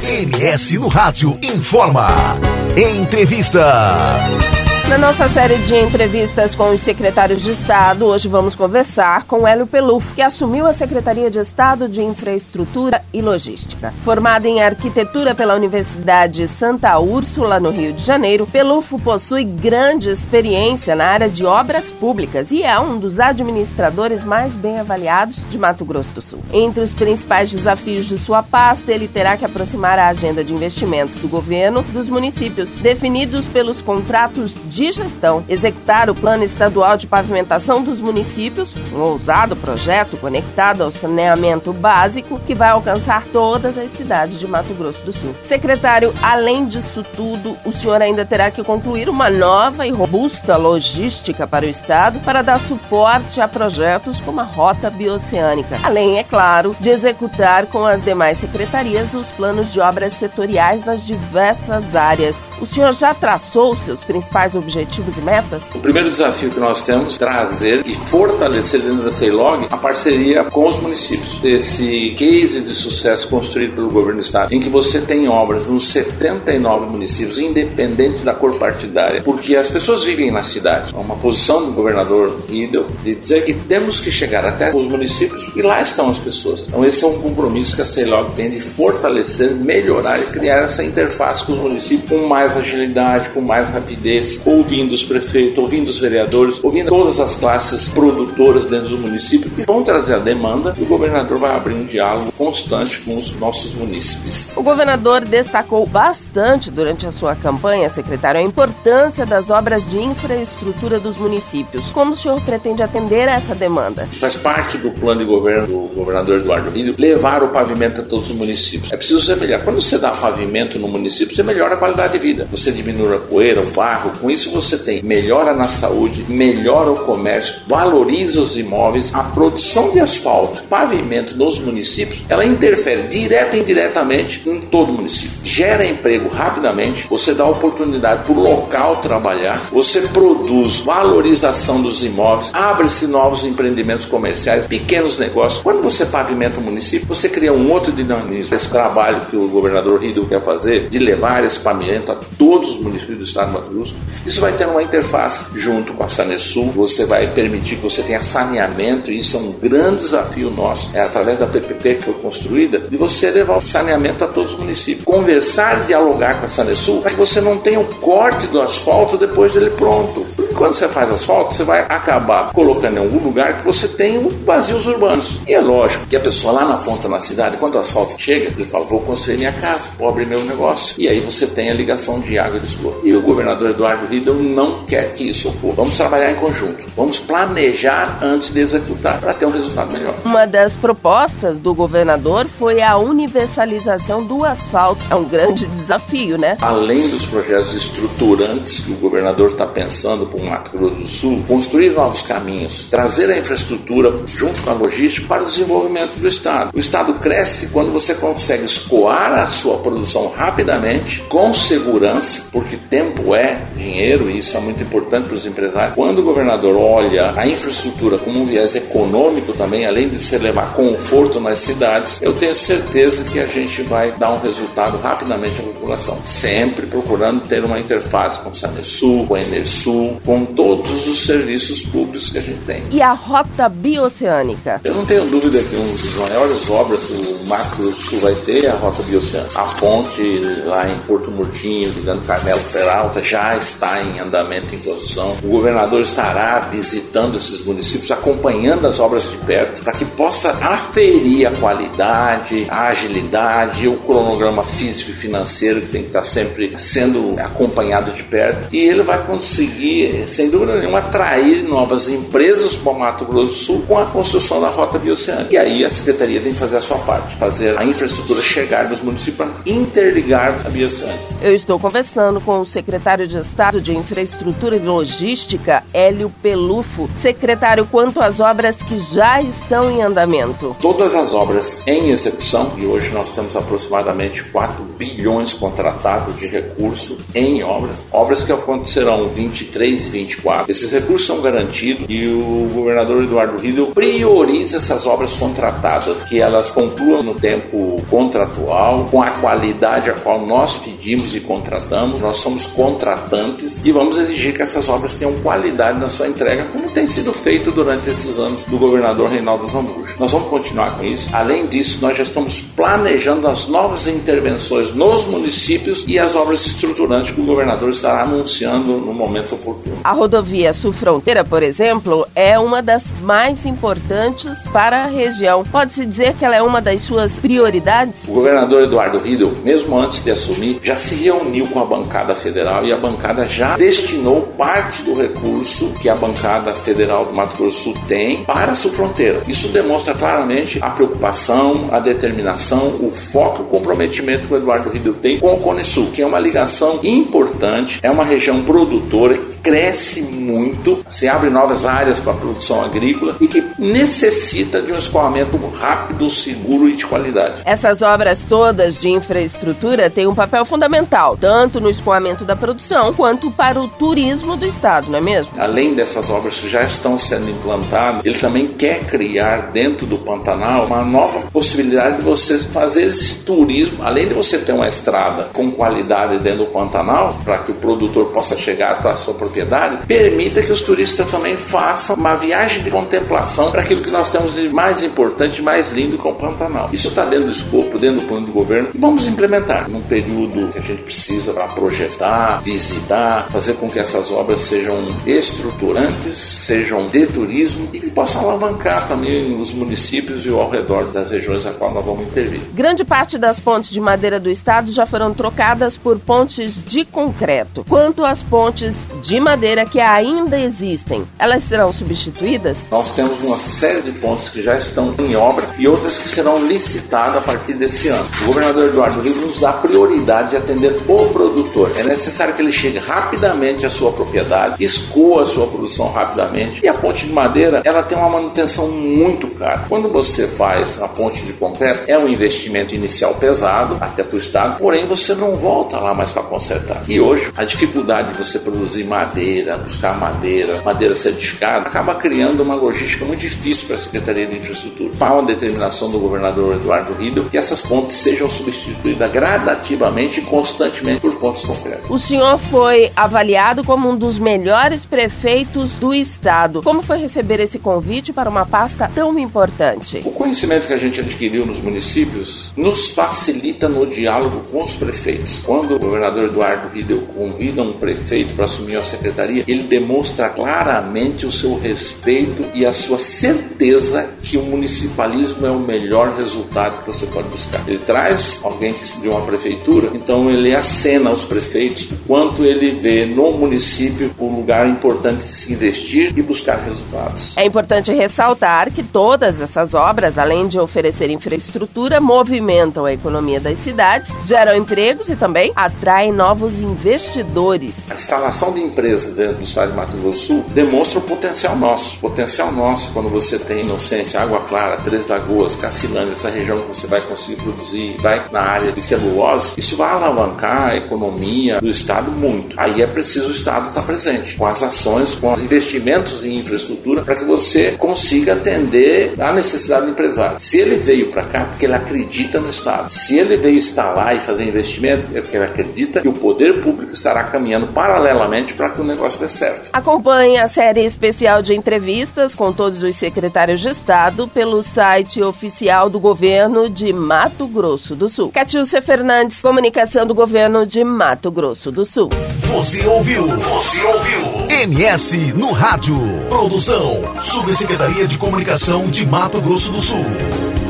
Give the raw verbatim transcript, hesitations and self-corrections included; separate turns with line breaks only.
M S no Rádio informa. Entrevista.
Na nossa série de entrevistas com os secretários de Estado, hoje vamos conversar com Hélio Pelufo, que assumiu a Secretaria de Estado de Infraestrutura e Logística. Formado em Arquitetura pela Universidade Santa Úrsula, no Rio de Janeiro, Pelufo possui grande experiência na área de obras públicas e é um dos administradores mais bem avaliados de Mato Grosso do Sul. Entre os principais desafios de sua pasta, ele terá que aproximar a agenda de investimentos do governo dos municípios, definidos pelos contratos de de gestão, executar o Plano Estadual de Pavimentação dos Municípios, um ousado projeto conectado ao saneamento básico que vai alcançar todas as cidades de Mato Grosso do Sul. Secretário, além disso tudo, o senhor ainda terá que concluir uma nova e robusta logística para o Estado para dar suporte a projetos como a Rota Bioceânica, além, é claro, de executar com as demais secretarias os planos de obras setoriais nas diversas áreas. O senhor já traçou seus principais objetivos? objetivos e metas?
O primeiro desafio que nós temos é trazer e fortalecer dentro da CEILOG a parceria com os municípios. Esse case de sucesso construído pelo governo do estado, em que você tem obras nos setenta e nove municípios, independente da cor partidária, porque as pessoas vivem na cidade. É uma posição do governador Riedel de dizer que temos que chegar até os municípios e lá estão as pessoas. Então esse é um compromisso que a CEILOG tem de fortalecer, melhorar e criar essa interface com os municípios com mais agilidade, com mais rapidez, ouvindo os prefeitos, ouvindo os vereadores, ouvindo todas as classes produtoras dentro do município que vão trazer a demanda e o governador vai abrir um diálogo constante com os nossos munícipes.
O governador destacou bastante durante a sua campanha, secretário, a importância das obras de infraestrutura dos municípios. Como o senhor pretende atender a essa demanda?
Faz parte do plano de governo do governador Eduardo Riedel levar o pavimento a todos os municípios. É preciso você melhorar. Quando você dá pavimento no município, você melhora a qualidade de vida. Você diminui a poeira, o barro, com isso você tem melhora na saúde, melhora o comércio, valoriza os imóveis, a produção de asfalto, pavimento nos municípios, ela interfere direta e indiretamente em todo o município. Gera emprego rapidamente, você dá oportunidade para o local trabalhar, você produz valorização dos imóveis, abre-se novos empreendimentos comerciais, pequenos negócios. Quando você pavimenta o município, você cria um outro dinamismo. Esse trabalho que o governador Riedel quer fazer, de levar esse pavimento a todos os municípios do estado de Mato Grosso, isso vai ter uma interface junto com a Sanesul, você vai permitir que você tenha saneamento, e isso é um grande desafio nosso, é através da P P P que foi construída, de você levar o saneamento a todos os municípios. Conversar e dialogar com a Sanesul para que você não tenha o corte do asfalto depois dele pronto. Porque quando você faz asfalto, você vai acabar colocando em algum lugar que você tem vazios urbanos. E é lógico que a pessoa lá na ponta na cidade, quando o asfalto chega, ele fala, vou construir minha casa, vou abrir meu negócio. E aí você tem a ligação de água e de esgoto. E o governador Eduardo Riedel não quer que isso ocorra. Vamos trabalhar em conjunto. Vamos planejar antes de executar para ter um resultado melhor.
Uma das propostas do governador foi a universalização do asfalto. É um grande desafio, né?
Além dos projetos estruturantes que o governador está pensando para o Mato Grosso do Sul, construir novos caminhos, trazer a infraestrutura junto com a logística para o desenvolvimento do estado. O estado cresce quando você consegue escoar a sua produção rapidamente, com segurança, porque tempo é dinheiro e isso é muito importante para os empresários. Quando o governador olha a infraestrutura como um viés econômico também, além de se levar conforto nas cidades, eu tenho certeza que a gente vai dar um resultado rapidamente à população. Sempre procurando ter uma interface com o Sanesul, com a Enersul, com todos os serviços públicos que a gente tem.
E a Rota Bioceânica?
Eu não tenho dúvida que uma das maiores obras que o Mato Grosso do Sul vai ter é a Rota Bioceânica. A ponte lá em Porto Murtinho, ligando Carmelo Peralta, já está em andamento, em construção. O governador estará visitando esses municípios, acompanhando as obras de perto, para que possa aferir a qualidade, a agilidade, o cronograma físico e financeiro que tem que estar sempre sendo acompanhado de perto. E ele vai conseguir, sem dúvida nenhuma, atrair novas empresas para o Mato Grosso do Sul com a construção da Rota Bioceânica. E aí a Secretaria tem que fazer a sua parte, fazer a infraestrutura chegar nos municípios para interligar a Bioceânica.
Eu estou conversando com o secretário de Estado de Infraestrutura e Logística, Hélio Pelufo. Secretário, quanto às obras que já estão em andamento?
Todas as obras em execução, e hoje nós temos aproximadamente quatro bilhões contratados de recurso em obras, obras que acontecerão vinte e três e vinte e quatro. Esses recursos são garantidos e o governador Eduardo Riedel prioriza essas obras contratadas, que elas concluam no tempo contratual, com a qualidade a qual nós pedimos e contratamos. Nós somos contratantes e vamos exigir que essas obras tenham qualidade na sua entrega, como tem sido feito durante esses anos do governador Reinaldo Zambuja. Nós vamos continuar com isso. Além disso, nós já estamos planejando as novas intervenções nos municípios e as obras estruturantes que o governador estará anunciando no momento oportuno.
A rodovia Sul-Fronteira, por exemplo, é uma das mais importantes para a região. Pode-se dizer que ela é uma das suas prioridades?
O governador Eduardo Riedel, mesmo antes de assumir, já se reuniu com a bancada federal e a bancada já destinou parte do recurso que a bancada federal do Mato Grosso do Sul tem para a Sul-Fronteira. Isso demonstra claramente a preocupação, a determinação, o foco e o comprometimento que o Eduardo Riedel tem com o Cone Sul, que é uma ligação importante, é uma região produtora que cresce muito, se abre novas áreas para a produção agrícola e que necessita de um escoamento rápido, seguro e de qualidade.
Essas obras todas de infraestrutura têm um papel fundamental, tanto no escoamento da produção quanto para o turismo do estado, não é mesmo?
Além dessas obras que já estão sendo implantadas, ele também quer criar dentro do Pantanal uma nova possibilidade de você fazer esse turismo, além de você ter uma estrada com qualidade dentro do Pantanal, para que o produtor possa chegar até a sua propriedade, permita que os turistas também façam uma viagem de contemplação para aquilo que nós temos de mais importante, mais lindo com o Pantanal. Isso está dentro do escopo, dentro do plano do governo, e vamos implementar num período que a gente precisa para projetar, visitar, fazer com que essas obras sejam estruturantes, sejam de turismo e que possam alavancar também os municípios e ao redor das regiões a qual nós vamos intervir.
Grande parte das pontes de madeira do estado já foram trocadas por pontes de concreto. Quanto às pontes de madeira que ainda existem, elas serão substituídas?
Nós temos uma série de pontes que já estão em obra e outras que serão licitadas a partir desse ano. O governador Eduardo Riedel nos dá prioridade de atender o produtor. É necessário que ele chegue rapidamente à sua propriedade, escoa a sua produção rapidamente. E a ponte de madeira, ela tem uma manutenção muito cara. Quando você faz a ponte de concreto, é um investimento inicial pesado, até para o estado, porém você não volta lá mais para consertar. E hoje, a dificuldade de você produzir madeira, buscar madeira, madeira certificada, acaba criando uma logística muito difícil para a Secretaria de Infraestrutura. Há uma determinação do governador Eduardo Riedel que essas pontes sejam substituídas gradativamente e constantemente por pontes concretas.
O senhor foi avaliado como um dos melhores prefeitos do estado. Como foi receber esse convite para uma pasta tão importante?
O conhecimento que a gente adquiriu nos municípios nos facilita no diálogo com os prefeitos. Quando o governador Eduardo Riedel convida um prefeito para assumir a secretaria, ele demonstra claramente o seu respeito e a sua certeza que o municipalismo é o melhor resultado que você pode buscar. Ele traz alguém de uma prefeitura, então ele acena aos prefeitos o quanto ele vê no município um lugar importante de se investir e buscar resultados.
É importante ressaltar que todas essas obras, além de oferecer infraestrutura, movimentam a economia das cidades, geram empregos e também atraem novos investidores.
A instalação de empresas dentro do estado de Mato Grosso do Sul demonstra o potencial nosso. O potencial nosso, quando você tem Inocência, Água Clara, Três Lagoas, Cacilândia, essa região que você vai conseguir produzir, vai na área de celulose, isso vai alavancar a economia do estado muito. Aí é preciso o estado estar presente, com as ações, com os investimentos em infraestrutura, para que você consiga atender a necessidade do empresário. Se ele veio para cá, é porque ele acredita no estado. Se ele veio instalar e fazer investimento, é porque ele acredita que o poder público estará caminhando paralelamente para que o negócio dê certo.
Acompanhe a série especial de entrevistas com todos os secretários de estado pelo site oficial do governo de Mato Grosso do Sul. Catiúcia Fernandes, comunicação do governo de Mato Grosso do Sul.
Você ouviu? Você ouviu? M S no rádio. Produção, Subsecretaria de Comunicação de Mato Grosso do Sul.